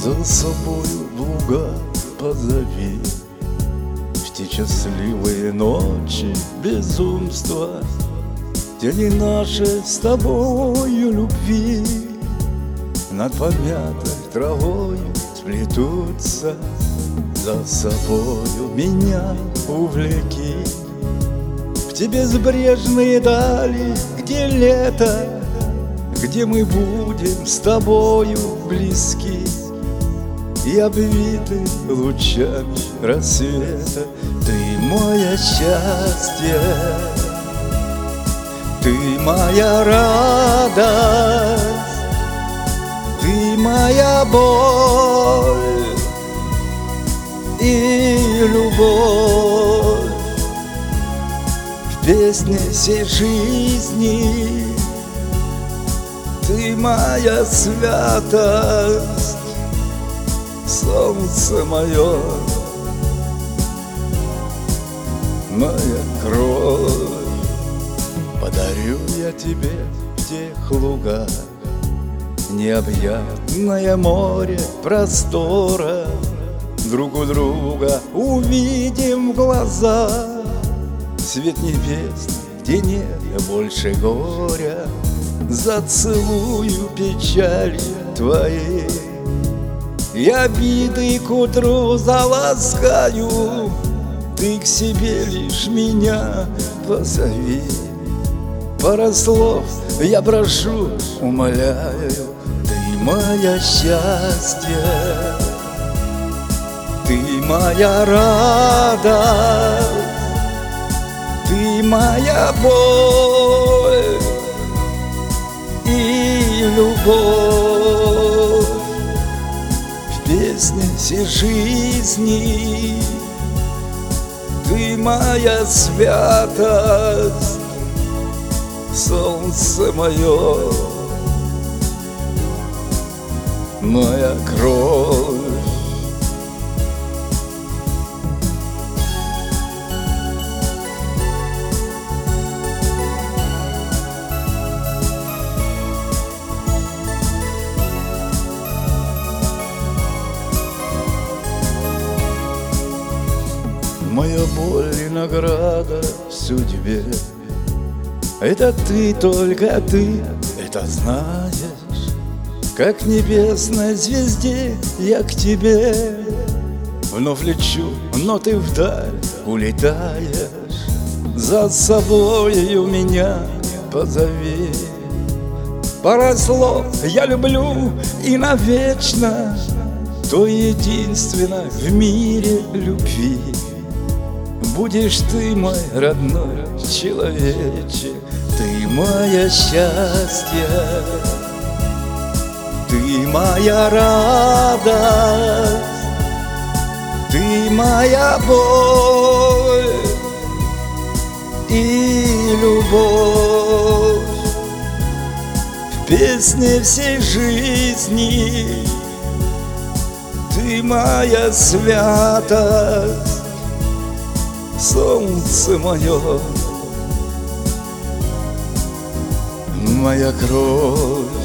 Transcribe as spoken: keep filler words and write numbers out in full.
За собою в луга позови в те счастливые ночи безумства, тени наши с тобою любви над помятой травою сплетутся. За собою меня увлеки в те безбрежные дали, где лето, где мы будем с тобою близки и обвиты лучами рассвета. Ты мое счастье, ты моя радость, ты моя боль и любовь. В песне всей жизни ты моя святость, солнце мое, моя кровь. Подарю я тебе в тех лугах необъятное море простора. Друг у друга увидим в глаза свет небесный, где нет больше горя. Зацелую печали твои и обиды к утру заласкаю. Ты к себе лишь меня позови. Пара слов я прошу, умоляю. Ты мое счастье, ты моя радость, ты моя боль и любовь. В песне всей жизни ты моя святость, солнце мое, моя кровь. Моя боль и награда в судьбе — это ты, только ты это знаешь. Как небесной звезде я к тебе вновь лечу, но ты вдаль улетаешь. За собою меня позови. Пара слов я люблю и навечно, то единственное в мире любви. Будешь ты мой родной человече, ты мое счастье, ты моя радость, ты моя боль и любовь. В песне всей жизни ты моя святость, солнце мое, моя кровь.